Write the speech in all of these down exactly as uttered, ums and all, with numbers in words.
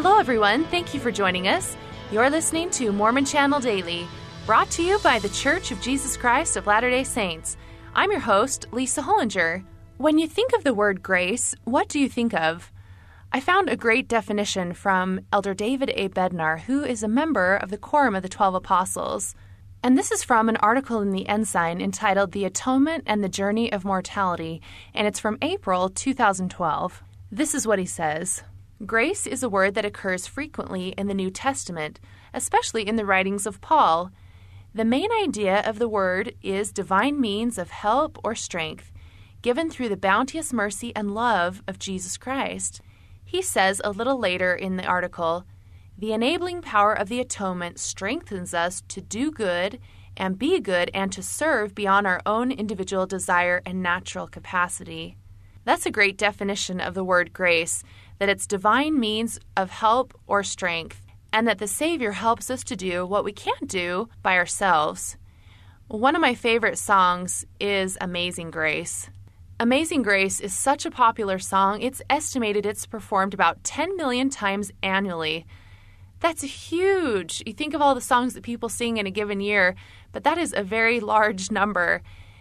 Hello, everyone. Thank you for joining us. You're listening to Mormon Channel Daily, brought to you by The Church of Jesus Christ of Latter-day Saints. I'm your host, Lisa Hollinger. When you think of the word grace, what do you think of? I found a great definition from Elder David A. Bednar, who is a member of the Quorum of the Twelve Apostles. And this is from an article in the Ensign entitled The Atonement and the Journey of Mortality, and it's from April two thousand twelve. This is what he says. Grace is a word that occurs frequently in the New Testament, especially in the writings of Paul. The main idea of the word is divine means of help or strength, given through the bounteous mercy and love of Jesus Christ. He says a little later in the article, the enabling power of the atonement strengthens us to do good and be good and to serve beyond our own individual desire and natural capacity. That's a great definition of the word grace, that it's divine means of help or strength, and that the Savior helps us to do what we can't do by ourselves. One of my favorite songs is Amazing Grace. Amazing Grace is such a popular song, it's estimated it's performed about ten million times annually. That's huge. You think of all the songs that people sing in a given year, but that is a very large number.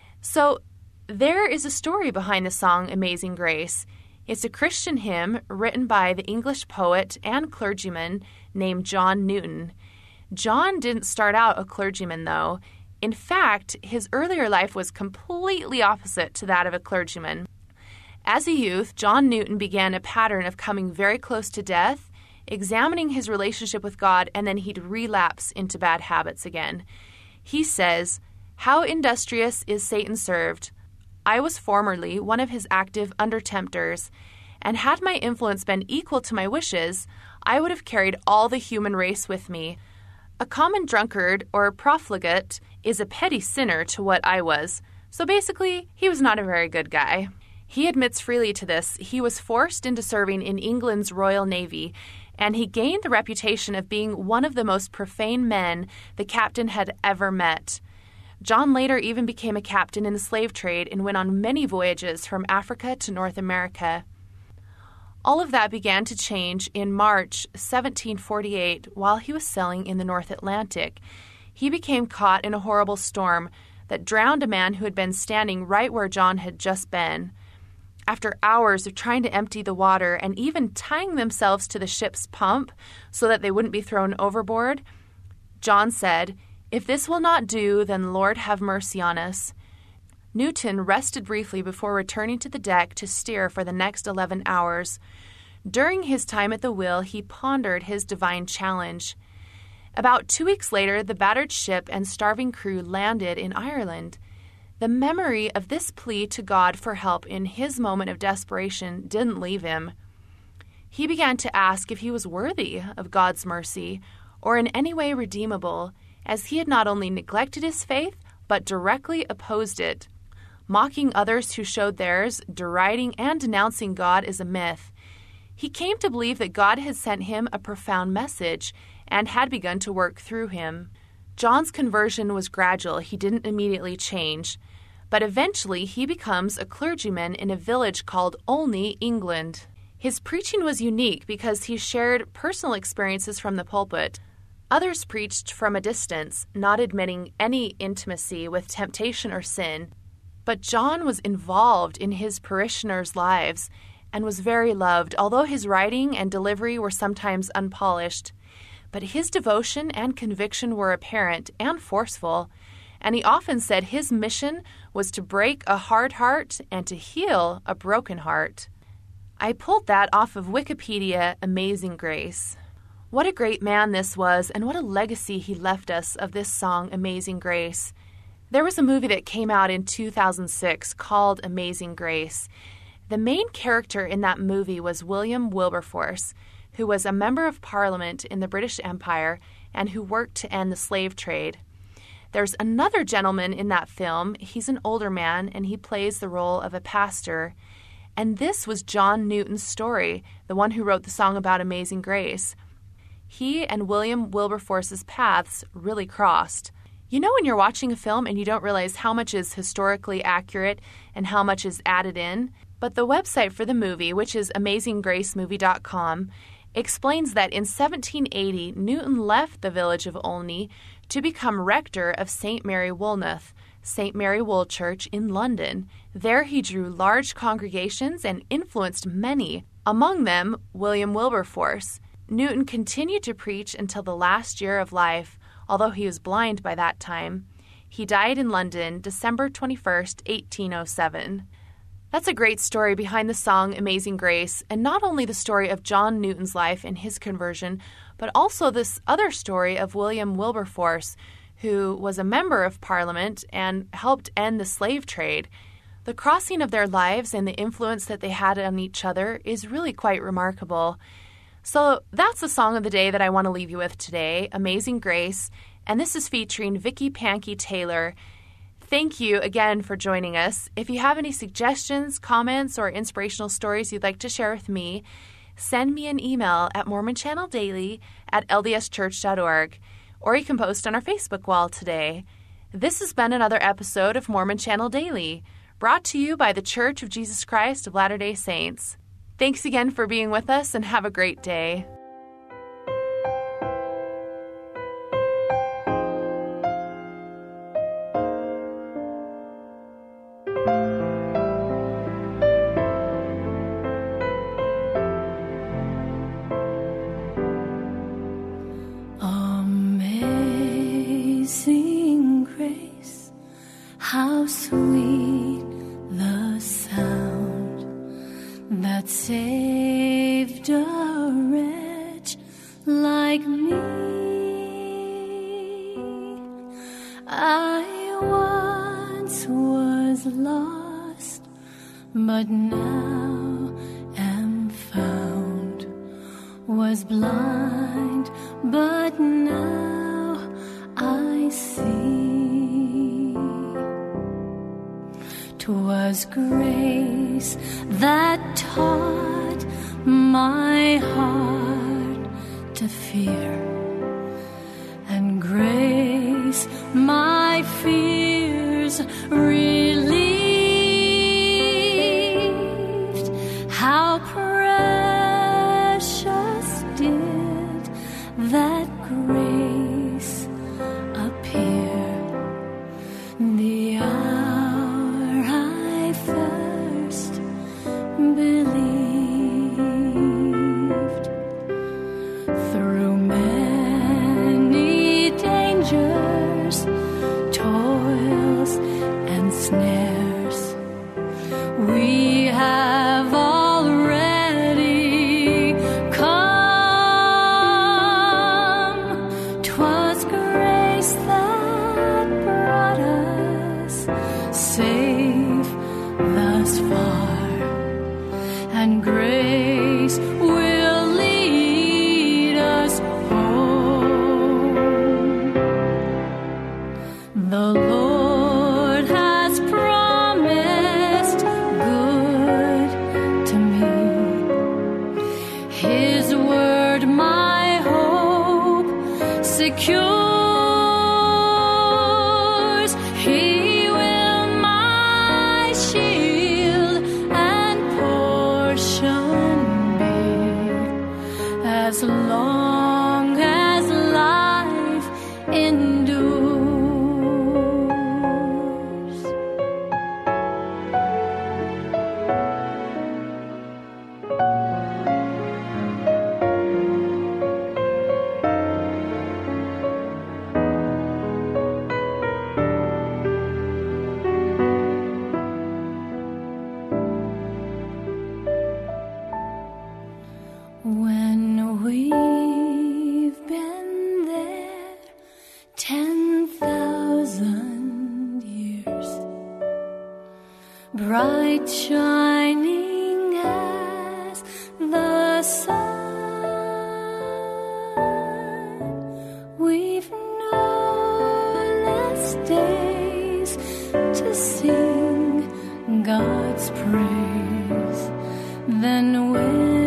So there is a story behind the song Amazing Grace. It's a Christian hymn written by the English poet and clergyman named John Newton. John didn't start out a clergyman, though. In fact, his earlier life was completely opposite to that of a clergyman. As a youth, John Newton began a pattern of coming very close to death, examining his relationship with God, and then he'd relapse into bad habits again. He says, "How industrious is Satan served! I was formerly one of his active under-tempters, and had my influence been equal to my wishes, I would have carried all the human race with me. A common drunkard or profligate is a petty sinner to what I was, so basically, he was not a very good guy." He admits freely to this. He was forced into serving in England's Royal Navy, and he gained the reputation of being one of the most profane men the captain had ever met. John later even became a captain in the slave trade and went on many voyages from Africa to North America. All of that began to change in March seventeen forty-eight while he was sailing in the North Atlantic. He became caught in a horrible storm that drowned a man who had been standing right where John had just been. After hours of trying to empty the water and even tying themselves to the ship's pump so that they wouldn't be thrown overboard, John said, "If this will not do, then Lord have mercy on us." Newton rested briefly before returning to the deck to steer for the next eleven hours. During his time at the wheel, he pondered his divine challenge. About two weeks later, the battered ship and starving crew landed in Ireland. The memory of this plea to God for help in his moment of desperation didn't leave him. He began to ask if he was worthy of God's mercy or in any way redeemable, as he had not only neglected his faith, but directly opposed it. Mocking others who showed theirs, deriding and denouncing God as a myth. He came to believe that God had sent him a profound message and had begun to work through him. John's conversion was gradual. He didn't immediately change. But eventually he becomes a clergyman in a village called Olney, England. His preaching was unique because he shared personal experiences from the pulpit. Others preached from a distance, not admitting any intimacy with temptation or sin. But John was involved in his parishioners' lives and was very loved, although his writing and delivery were sometimes unpolished. But his devotion and conviction were apparent and forceful, and he often said his mission was to break a hard heart and to heal a broken heart. I pulled that off of Wikipedia, Amazing Grace. What a great man this was, and what a legacy he left us of this song, Amazing Grace. There was a movie that came out in two thousand six called Amazing Grace. The main character in that movie was William Wilberforce, who was a member of Parliament in the British Empire and who worked to end the slave trade. There's another gentleman in that film. He's an older man, and he plays the role of a pastor. And this was John Newton's story, the one who wrote the song about Amazing Grace. He and William Wilberforce's paths really crossed. You know when you're watching a film and you don't realize how much is historically accurate and how much is added in? But the website for the movie, which is amazing grace movie dot com, explains that in seventeen eighty, Newton left the village of Olney to become rector of Saint Mary Woolnoth, Saint Mary Wool Church in London. There he drew large congregations and influenced many, among them William Wilberforce. Newton continued to preach until the last year of life, although he was blind by that time. He died in London, December twenty-first, eighteen oh seven. That's a great story behind the song Amazing Grace, and not only the story of John Newton's life and his conversion, but also this other story of William Wilberforce, who was a member of Parliament and helped end the slave trade. The crossing of their lives and the influence that they had on each other is really quite remarkable. So that's the song of the day that I want to leave you with today, Amazing Grace, and this is featuring Vicky Pankey Taylor. Thank you again for joining us. If you have any suggestions, comments, or inspirational stories you'd like to share with me, send me an email at mormon channel daily at l d s church dot org, or you can post on our Facebook wall today. This has been another episode of Mormon Channel Daily, brought to you by the Church of Jesus Christ of Latter-day Saints. Thanks again for being with us, and have a great day. Amazing grace, how sweet the sound that saved a wretch like me. I once was lost, but now am found, was blind, but now I see. 'Twas grace that taught my heart to fear, and grace my fears relieved. How precious did that grace appear the hour I first believed. Through many dangers, toils, and snares, we have already come. 'Twas grace that brought us safe thus far, and grace will lead us home. The Lord has promised good to me. His word my hope secures. He will my shield and portion be, as long as life endures. When we've been there ten thousand years, bright shining as the sun, we've no less days to sing God's praise than when